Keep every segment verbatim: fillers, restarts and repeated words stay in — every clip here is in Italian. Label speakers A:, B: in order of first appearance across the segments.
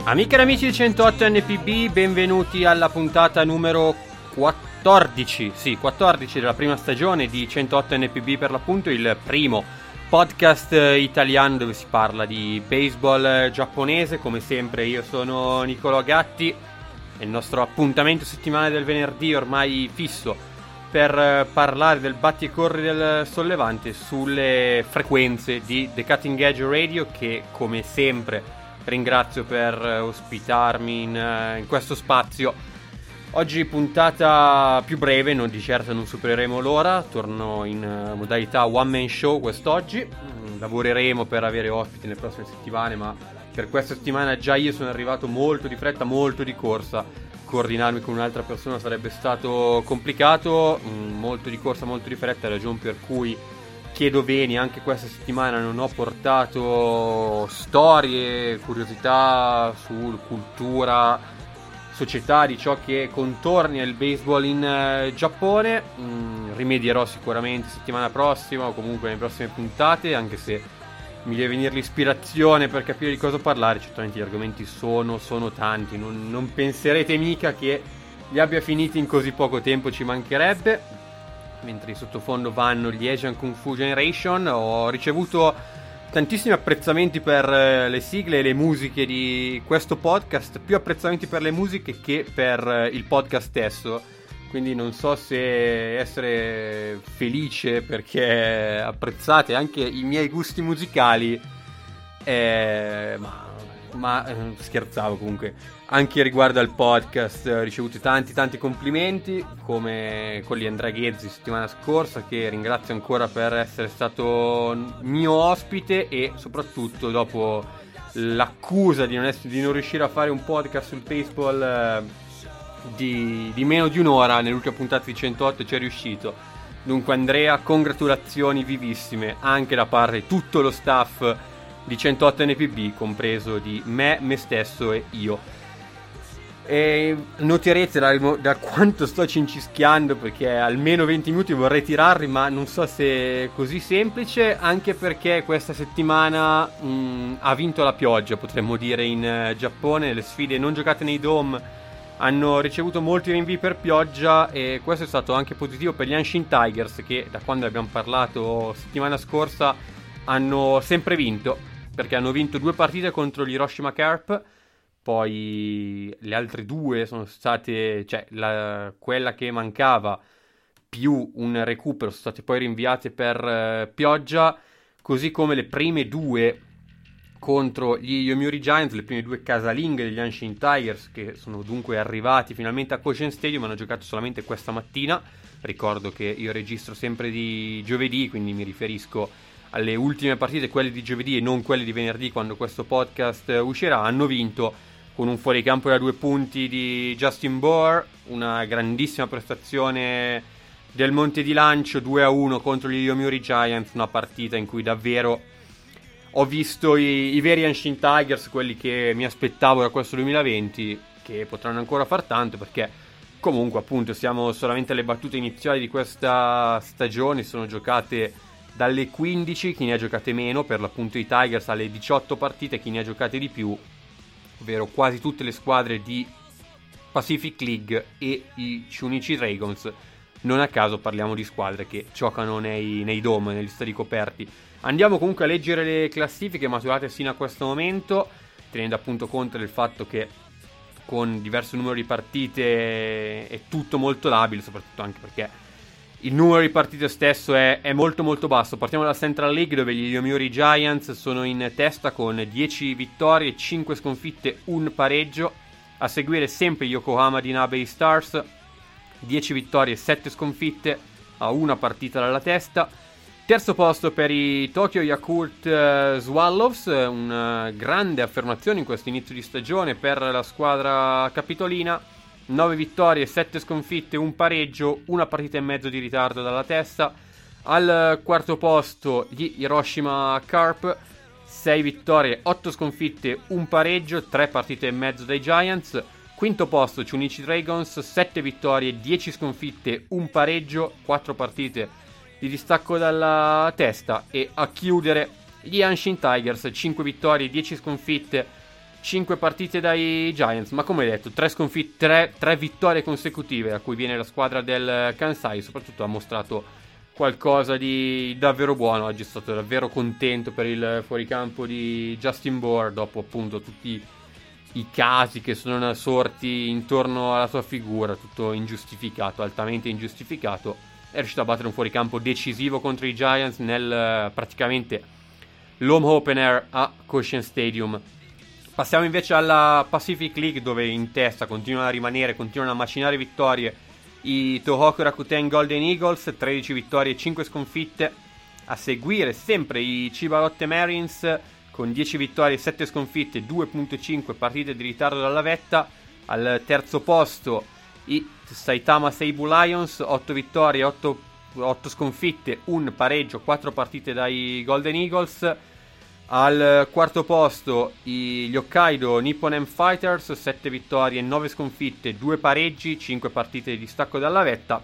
A: Amiche ed amici di centootto N P B, benvenuti alla puntata numero quattordici, sì, quattordici della prima stagione di centootto N P B, per l'appunto il primo podcast italiano dove si parla di baseball giapponese. Come sempre io sono Nicolò Gatti e il nostro appuntamento settimanale del venerdì ormai fisso per parlare del batticorri del sollevante sulle frequenze di The Cutting Edge Radio, che come sempre ringrazio per ospitarmi in, in questo spazio. Oggi puntata più breve, non di certo non supereremo l'ora. Torno in modalità one man show quest'oggi. Lavoreremo per avere ospiti nelle prossime settimane, ma per questa settimana già io sono arrivato molto di fretta, molto di corsa. Coordinarmi con un'altra persona sarebbe stato complicato, molto di corsa, molto di fretta, ragione per cui chiedo bene, anche questa settimana non ho portato storie, curiosità su cultura, società, di ciò che contorna il baseball in uh, Giappone. Mm, rimedierò sicuramente settimana prossima o comunque nelle prossime puntate, anche se mi deve venire l'ispirazione per capire di cosa parlare. Certamente gli argomenti sono, sono tanti, non, non penserete mica che li abbia finiti in così poco tempo, ci mancherebbe. Mentre in sottofondo vanno gli Asian Kung Fu Generation, ho ricevuto tantissimi apprezzamenti per le sigle e le musiche di questo podcast, più apprezzamenti per le musiche che per il podcast stesso, quindi non so se essere felice perché apprezzate anche i miei gusti musicali, eh, ma, ma eh, scherzavo. Comunque anche riguardo al podcast ho ricevuto tanti tanti complimenti, come quelli di Andrea Ghezzi settimana scorsa, che ringrazio ancora per essere stato mio ospite, e soprattutto dopo l'accusa di non, essere, di non riuscire a fare un podcast sul baseball eh, di, di meno di un'ora, nell'ultima puntata di centootto ci è riuscito. Dunque Andrea, congratulazioni vivissime anche da parte di tutto lo staff di centootto N P B, compreso di me, me stesso e io. E noterete da, da quanto sto cincischiando, perché almeno venti minuti vorrei tirarli, ma non so se è così semplice, anche perché questa settimana mh, ha vinto la pioggia, potremmo dire, in uh, Giappone. Le sfide non giocate nei dome hanno ricevuto molti rinvii per pioggia, e questo è stato anche positivo per gli Hanshin Tigers, che da quando abbiamo parlato settimana scorsa hanno sempre vinto, perché hanno vinto due partite contro gli Hiroshima Carp. Poi le altre due sono state, cioè la, quella che mancava più un recupero, sono state poi rinviate per uh, pioggia, così come le prime due contro gli Yomiuri Giants, le prime due casalinghe degli Hanshin Tigers, che sono dunque arrivati finalmente a Koshien Stadium. Hanno giocato solamente questa mattina. Ricordo che io registro sempre di giovedì, quindi mi riferisco alle ultime partite, quelle di giovedì e non quelle di venerdì, quando questo podcast uh, uscirà. Hanno vinto con un fuoricampo da due punti di Justin Bour, una grandissima prestazione del monte di lancio, due a uno contro gli Yomiuri Giants, una partita in cui davvero ho visto i, i veri Hanshin Tigers, quelli che mi aspettavo da questo duemilaventi, che potranno ancora far tanto, perché comunque appunto siamo solamente alle battute iniziali di questa stagione. Sono giocate dalle quindici, chi ne ha giocate meno, per l'appunto i Tigers alle diciotto partite, chi ne ha giocate di più, ovvero quasi tutte le squadre di Pacific League e i Chunichi Dragons. Non a caso parliamo di squadre che giocano nei, nei dome, negli stadi coperti. Andiamo comunque a leggere le classifiche maturate sino a questo momento, tenendo appunto conto del fatto che con diverso numero di partite è tutto molto labile, soprattutto anche perché il numero di partite stesso è, è molto molto basso. Partiamo dalla Central League, dove gli Yomiuri Giants sono in testa con dieci vittorie, cinque sconfitte, un pareggio. A seguire sempre Yokohama Dinabei Stars, dieci vittorie, sette sconfitte, a una partita dalla testa. Terzo posto per i Tokyo Yakult uh, Swallows, una grande affermazione in questo inizio di stagione per la squadra capitolina. nove vittorie, sette sconfitte, un pareggio, una partita e mezzo di ritardo dalla testa. Al quarto posto gli Hiroshima Carp, sei vittorie, otto sconfitte, un pareggio, tre partite e mezzo dai Giants. Quinto posto Chunichi Dragons, sette vittorie, dieci sconfitte, un pareggio, quattro partite di distacco dalla testa. E a chiudere gli Hanshin Tigers, cinque vittorie, dieci sconfitte, cinque partite dai Giants, ma come detto, tre sconfitte, tre, tre vittorie consecutive a cui viene la squadra del Kansai. Soprattutto ha mostrato qualcosa di davvero buono. Oggi è stato davvero contento per il fuoricampo di Justin Bohr, dopo appunto tutti i casi che sono sorti intorno alla sua figura, tutto ingiustificato, altamente ingiustificato. È riuscito a battere un fuoricampo decisivo contro i Giants nel praticamente l'home opener a Cochin Stadium. Passiamo invece alla Pacific League, dove in testa continuano a rimanere, continuano a macinare vittorie i Tohoku Rakuten Golden Eagles, tredici vittorie e cinque sconfitte. A seguire sempre i Chiba Lotte Marines con dieci vittorie e sette sconfitte, due virgola cinque partite di ritardo dalla vetta. Al terzo posto i Saitama Seibu Lions, otto vittorie, otto, otto sconfitte, un pareggio, quattro partite dai Golden Eagles. Al quarto posto gli Hokkaido Nippon M Fighters, sette vittorie, nove sconfitte, due pareggi, cinque partite di distacco dalla vetta.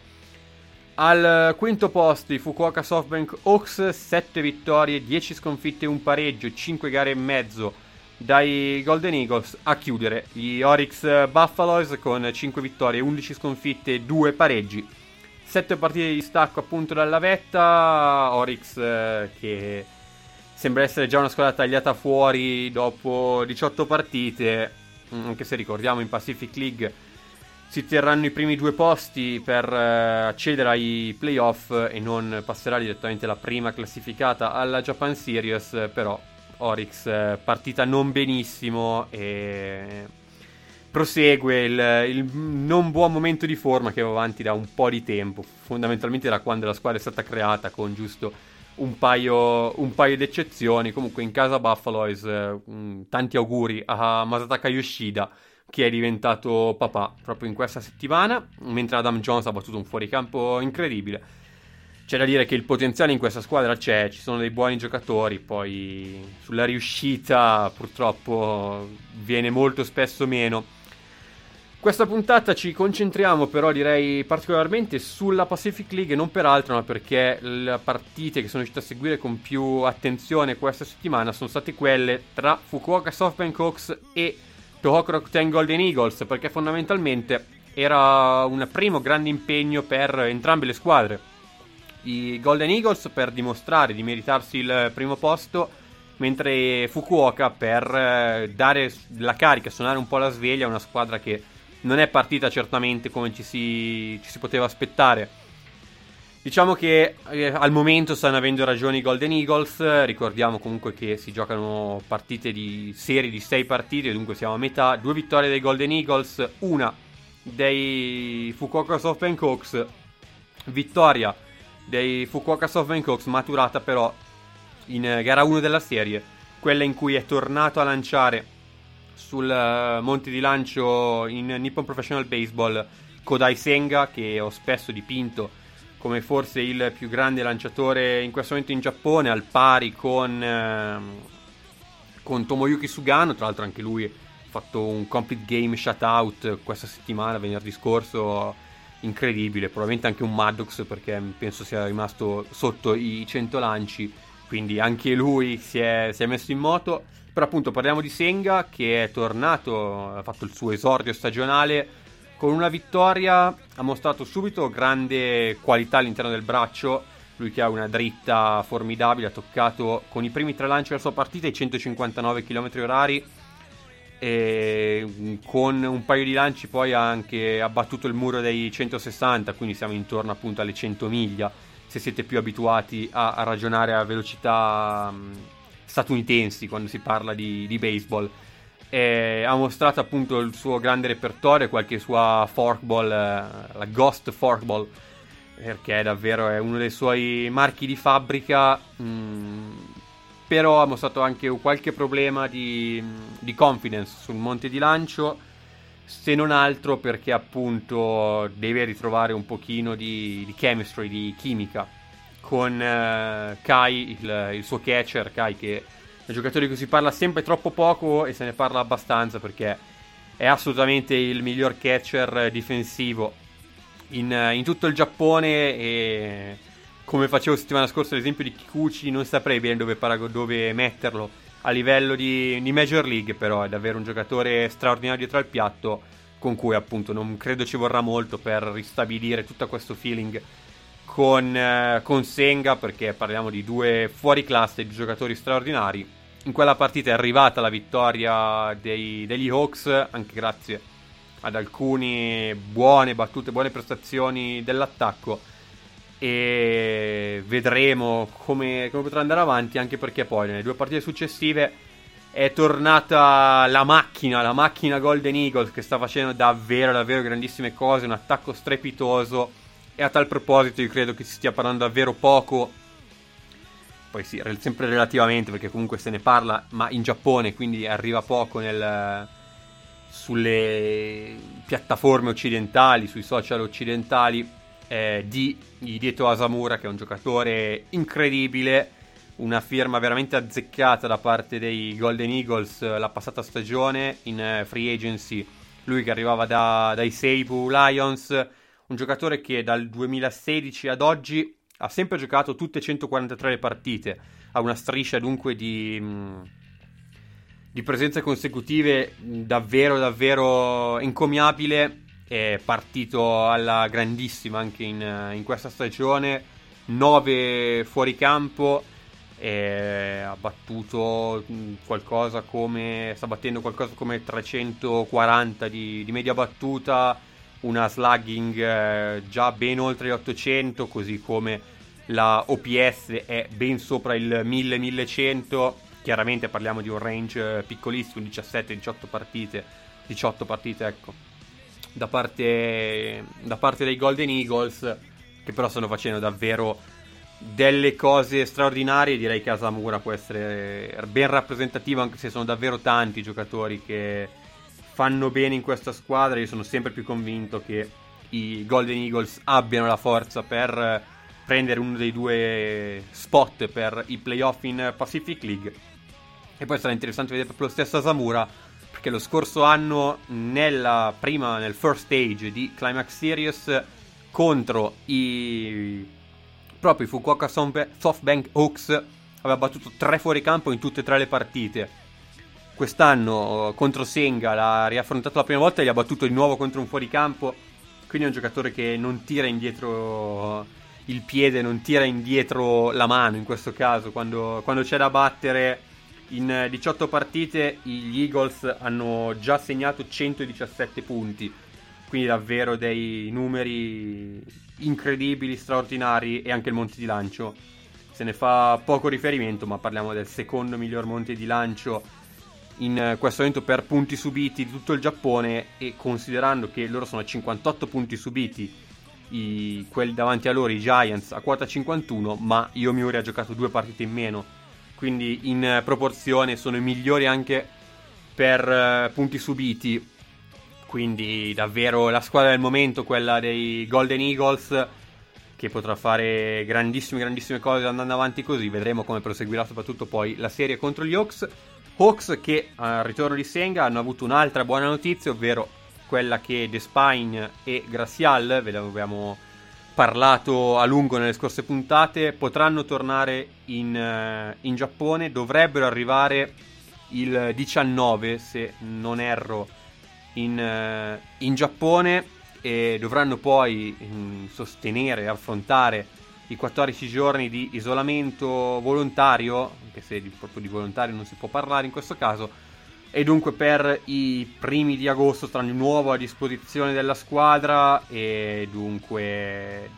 A: Al quinto posto i Fukuoka Softbank Hawks, sette vittorie, dieci sconfitte, un pareggio, cinque gare e mezzo dai Golden Eagles. A chiudere gli Oryx Buffaloes con cinque vittorie, undici sconfitte, due pareggi, sette partite di distacco appunto dalla vetta. Oryx eh, che sembra essere già una squadra tagliata fuori dopo diciotto partite, anche se ricordiamo in Pacific League si terranno i primi due posti per uh, accedere ai playoff e non passerà direttamente la prima classificata alla Japan Series. Però Oryx uh, partita non benissimo e prosegue il, il non buon momento di forma che va avanti da un po' di tempo, fondamentalmente da quando la squadra è stata creata, con giusto un paio, un paio di eccezioni. Comunque in casa Buffaloes eh, tanti auguri a Masataka Yoshida, che è diventato papà proprio in questa settimana, mentre Adam Jones ha battuto un fuoricampo incredibile. C'è da dire che il potenziale in questa squadra c'è, ci sono dei buoni giocatori, poi sulla riuscita purtroppo viene molto spesso meno. Questa puntata ci concentriamo però, direi, particolarmente sulla Pacific League, non per altro, ma perché le partite che sono riuscito a seguire con più attenzione questa settimana sono state quelle tra Fukuoka Softbank Hawks e Tohoku Rakuten Golden Eagles, perché fondamentalmente era un primo grande impegno per entrambe le squadre. I Golden Eagles per dimostrare di meritarsi il primo posto, mentre Fukuoka per dare la carica, suonare un po' la sveglia a una squadra che non è partita certamente come ci si, ci si poteva aspettare. Diciamo che eh, al momento stanno avendo ragione i Golden Eagles. Ricordiamo comunque che si giocano partite di serie di sei partite, dunque siamo a metà. Due vittorie dei Golden Eagles, una dei Fukuoka Softbank Hawks. Vittoria dei Fukuoka Softbank Hawks maturata però in gara uno della serie, quella in cui è tornato a lanciare sul uh, monte di lancio in Nippon Professional Baseball Kodai Senga, che ho spesso dipinto come forse il più grande lanciatore in questo momento in Giappone, al pari con, uh, con Tomoyuki Sugano. Tra l'altro anche lui ha fatto un complete game shutout questa settimana, venerdì scorso, incredibile. Probabilmente anche un Maddox, perché penso sia rimasto sotto i cento lanci, quindi anche lui si è, si è messo in moto. Però appunto parliamo di Senga, che è tornato, ha fatto il suo esordio stagionale con una vittoria, ha mostrato subito grande qualità all'interno del braccio. Lui che ha una dritta formidabile, ha toccato con i primi tre lanci della sua partita i centocinquantanove chilometri orari, e con un paio di lanci poi ha anche abbattuto il muro dei centosessanta, quindi siamo intorno appunto alle cento miglia, se siete più abituati a, a ragionare a velocità mh, statunitensi quando si parla di, di baseball. E ha mostrato appunto il suo grande repertorio, qualche sua forkball, eh, la Ghost Forkball, perché davvero è uno dei suoi marchi di fabbrica. mh, Però ha mostrato anche qualche problema di, di confidence sul monte di lancio, se non altro perché appunto deve ritrovare un pochino di, di chemistry, di chimica con uh, Kai, il, il suo catcher. Kai, che è un giocatore di cui si parla sempre troppo poco e se ne parla abbastanza, perché è assolutamente il miglior catcher difensivo in, in tutto il Giappone. E come facevo settimana scorsa l'esempio di Kikuchi, non saprei bene dove, parago- dove metterlo a livello di, di Major League, però è davvero un giocatore straordinario dietro al piatto, con cui appunto non credo ci vorrà molto per ristabilire tutto questo feeling con, eh, con Senga, perché parliamo di due fuoriclasse di giocatori straordinari. In quella partita è arrivata la vittoria dei, degli Hawks, anche grazie ad alcune buone battute, buone prestazioni dell'attacco, e vedremo come, come potrà andare avanti, anche perché poi nelle due partite successive è tornata la macchina, la macchina Golden Eagles, che sta facendo davvero, davvero grandissime cose, un attacco strepitoso, e a tal proposito io credo che si stia parlando davvero poco, poi sì, sempre relativamente, perché comunque se ne parla, ma in Giappone, quindi arriva poco nel, sulle piattaforme occidentali, sui social occidentali, eh, di Hidetō Asamura, che è un giocatore incredibile, una firma veramente azzeccata da parte dei Golden Eagles la passata stagione in free agency, lui che arrivava da, dai Seibu Lions, un giocatore che dal duemilasedici ad oggi ha sempre giocato tutte centoquarantatré le partite, ha una striscia dunque di, di presenze consecutive davvero davvero encomiabile, è partito alla grandissima anche in, in questa stagione, nove fuoricampo, e ha battuto qualcosa come, sta battendo qualcosa come trecentoquaranta di, di media battuta, una slugging eh, già ben oltre gli ottocento, così come la O P S è ben sopra il mille millecento. Chiaramente parliamo di un range eh, piccolissimo, diciassette diciotto partite, diciotto partite ecco, da parte, da parte dei Golden Eagles, che però stanno facendo davvero delle cose straordinarie. Direi che Asamura può essere ben rappresentativo, anche se sono davvero tanti i giocatori che fanno bene in questa squadra. Io sono sempre più convinto che i Golden Eagles abbiano la forza per prendere uno dei due spot per i playoff in Pacific League, e poi sarà interessante vedere proprio lo stesso Asamura, perché lo scorso anno nella prima, nel first stage di Climax Series contro i proprio i Fukuoka SoftBank Hawks aveva battuto tre fuoricampo in tutte e tre le partite. Quest'anno contro Senga l'ha riaffrontato la prima volta e gli ha battuto di nuovo contro un fuoricampo, quindi è un giocatore che non tira indietro il piede, non tira indietro la mano in questo caso, quando, quando c'è da battere. In diciotto partite gli Eagles hanno già segnato centodiciassette punti, quindi davvero dei numeri incredibili, straordinari, e anche il monte di lancio se ne fa poco riferimento, ma parliamo del secondo miglior monte di lancio in questo momento per punti subiti di tutto il Giappone, e considerando che loro sono a cinquantotto punti subiti, i, quelli davanti a loro, i Giants, a quota cinquantuno, ma Yomiuri ha giocato due partite in meno, quindi in proporzione sono i migliori anche per uh, punti subiti. Quindi davvero la squadra del momento, quella dei Golden Eagles, che potrà fare grandissime grandissime cose andando avanti così. Vedremo come proseguirà soprattutto poi la serie contro gli Hawks. Hawks che al ritorno di Senga hanno avuto un'altra buona notizia, ovvero quella che Despine e Gracial, ve ne abbiamo parlato a lungo nelle scorse puntate, potranno tornare in, in Giappone. Dovrebbero arrivare il diciannove, se non erro, in, in Giappone, e dovranno poi in, sostenere e affrontare i quattordici giorni di isolamento volontario, anche se di, proprio di volontario non si può parlare in questo caso, e dunque per i primi di agosto saranno di nuovo a disposizione della squadra, e dunque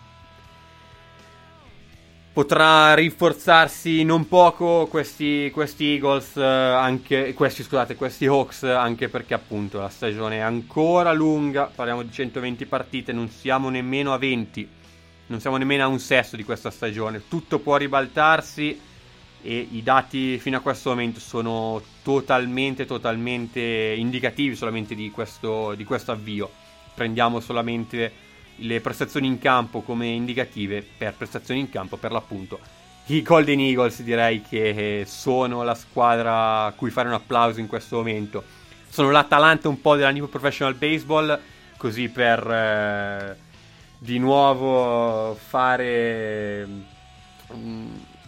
A: potrà rinforzarsi non poco questi, questi Eagles, eh, anche questi scusate, questi Hawks, anche perché appunto la stagione è ancora lunga, parliamo di centoventi partite, non siamo nemmeno a venti, non siamo nemmeno a un sesto di questa stagione, tutto può ribaltarsi, e i dati fino a questo momento sono totalmente totalmente indicativi solamente di questo, di questo avvio. Prendiamo solamente le prestazioni in campo come indicative per prestazioni in campo, per l'appunto i Golden Eagles direi che sono la squadra a cui fare un applauso in questo momento. Sono l'Atalanta un po' della Nippon Professional Baseball, così per eh, di nuovo fare mh,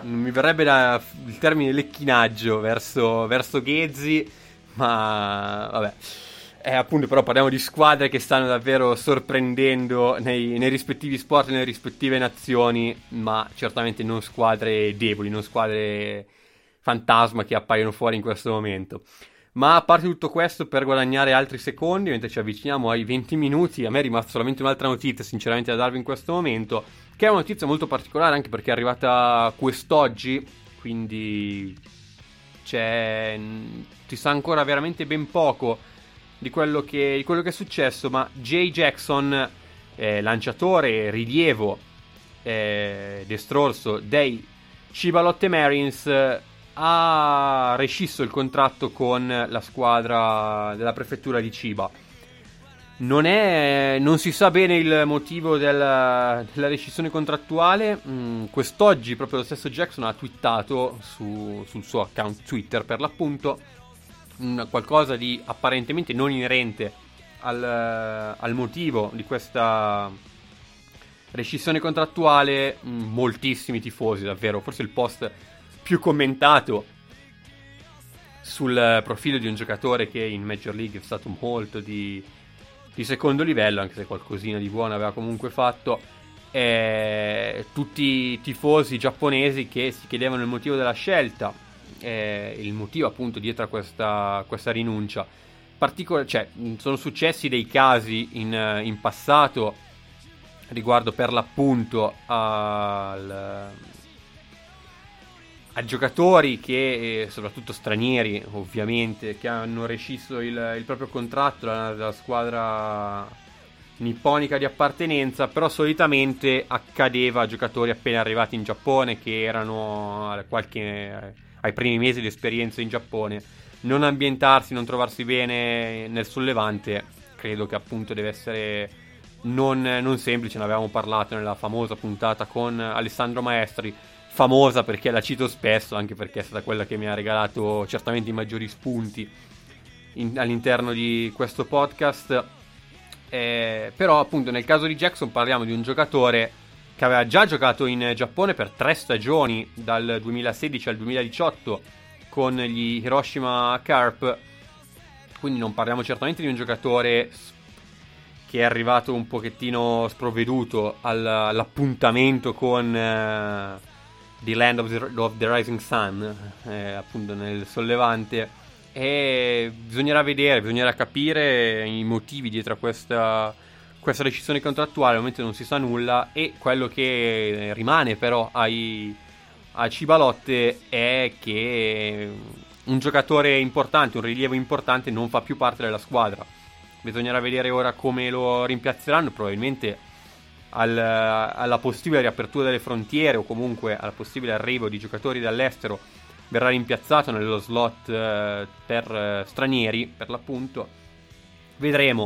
A: non mi verrebbe da, il termine lecchinaggio verso, verso Ghezzi, ma vabbè. Eh, appunto, però parliamo di squadre che stanno davvero sorprendendo nei, nei rispettivi sport, nelle rispettive nazioni, ma certamente non squadre deboli, non squadre fantasma che appaiono fuori in questo momento. Ma a parte tutto questo, per guadagnare altri secondi, mentre ci avviciniamo ai venti minuti, a me è rimasta solamente un'altra notizia, sinceramente, da darvi in questo momento, che è una notizia molto particolare, anche perché è arrivata quest'oggi, quindi c'è, si sa ancora veramente ben poco di quello che, di quello che è successo, ma Jay Jackson, eh, lanciatore rilievo eh, destrorso dei Chiba Lotte Marines, eh, ha rescisso il contratto con la squadra della prefettura di Chiba. Non è, non si sa bene il motivo della, della rescissione contrattuale. Mm, quest'oggi proprio lo stesso Jackson ha twittato su, sul suo account Twitter, per l'appunto, un, qualcosa di apparentemente non inerente al, al motivo di questa rescissione contrattuale. Mm, moltissimi tifosi, davvero, forse il post più commentato sul profilo di un giocatore che in Major League è stato molto di, di secondo livello, anche se qualcosina di buono aveva comunque fatto. E tutti i tifosi giapponesi che si chiedevano il motivo della scelta, e il motivo appunto dietro a questa, questa rinuncia. Particol- cioè, sono successi dei casi in, in passato riguardo per l'appunto al... a giocatori che, soprattutto stranieri ovviamente, che hanno rescisso il, il proprio contratto dalla, dalla squadra nipponica di appartenenza, però solitamente accadeva a giocatori appena arrivati in Giappone, che erano qualche, ai primi mesi di esperienza in Giappone. Non ambientarsi, non trovarsi bene nel sollevante, credo che appunto deve essere non, non semplice. Ne avevamo parlato nella famosa puntata con Alessandro Maestri, famosa perché la cito spesso, anche perché è stata quella che mi ha regalato certamente i maggiori spunti in, all'interno di questo podcast. Eh, però appunto nel caso di Jackson parliamo di un giocatore che aveva già giocato in Giappone per tre stagioni, dal duemilasedici al duemiladiciotto, con gli Hiroshima Carp, quindi non parliamo certamente di un giocatore che è arrivato un pochettino sprovveduto all, all'appuntamento con eh, The Land of the, of the Rising Sun, eh, appunto nel sollevante. E bisognerà vedere, bisognerà capire i motivi dietro a questa, questa decisione contrattuale. Al momento non si sa nulla, e quello che rimane però ai, a Chiba Lotte è che un giocatore importante, un rilievo importante non fa più parte della squadra. Bisognerà vedere ora come lo rimpiazzeranno, probabilmente al, alla possibile riapertura delle frontiere, o comunque al possibile arrivo di giocatori dall'estero. Verrà rimpiazzato nello slot eh, per eh, stranieri, per l'appunto. Vedremo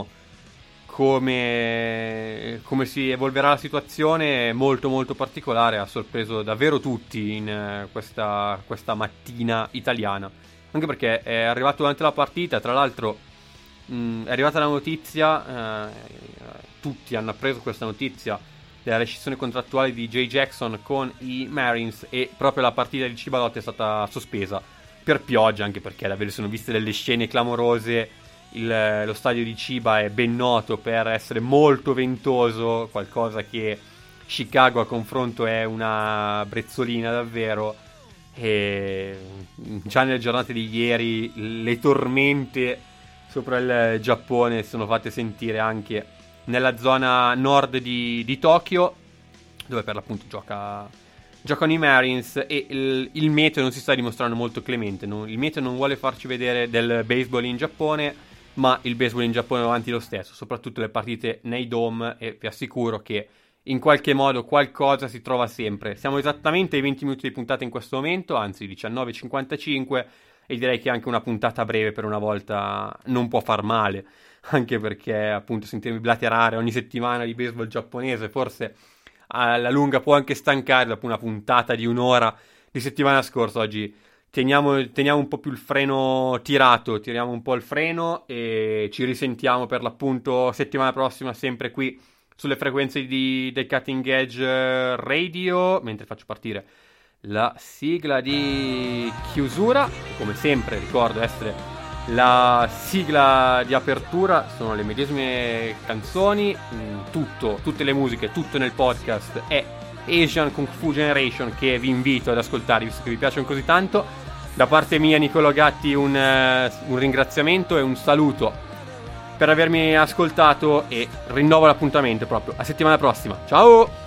A: come, come si evolverà la situazione. Molto molto particolare, ha sorpreso davvero tutti in eh, questa, questa mattina italiana, anche perché è arrivato durante la partita. Tra l'altro mh, è arrivata la notizia, eh, tutti hanno appreso questa notizia della rescissione contrattuale di Jay Jackson con i Marines, e proprio la partita di Chiba Lotte è stata sospesa per pioggia, anche perché davvero sono viste delle scene clamorose. Il, lo stadio di Chiba è ben noto per essere molto ventoso, qualcosa che Chicago a confronto è una brezzolina davvero. E già nelle giornate di ieri le tormente sopra il Giappone si sono fatte sentire anche nella zona nord di, di Tokyo, dove per l'appunto gioca, giocano i Marines, e il, il meteo non si sta dimostrando molto clemente. Non, il meteo non vuole farci vedere del baseball in Giappone, ma il baseball in Giappone va avanti lo stesso, soprattutto le partite nei dome, e vi assicuro che in qualche modo qualcosa si trova sempre. Siamo esattamente ai venti minuti di puntata in questo momento, anzi diciannove e cinquantacinque, e direi che anche una puntata breve per una volta non può far male, anche perché appunto sentirmi blaterare ogni settimana di baseball giapponese forse alla lunga può anche stancare dopo una puntata di un'ora di settimana scorsa. Oggi teniamo, teniamo un po' più il freno tirato, tiriamo un po' il freno, e ci risentiamo per l'appunto settimana prossima, sempre qui sulle frequenze di, del Cutting Edge Radio, mentre faccio partire la sigla di chiusura, che come sempre ricordo essere la sigla di apertura, sono le medesime canzoni, tutto, tutte le musiche, tutto nel podcast è Asian Kung Fu Generation, che vi invito ad ascoltare visto che vi piacciono così tanto. Da parte mia, Nicolò Gatti, un, uh, un ringraziamento e un saluto per avermi ascoltato, e rinnovo l'appuntamento proprio a settimana prossima. Ciao!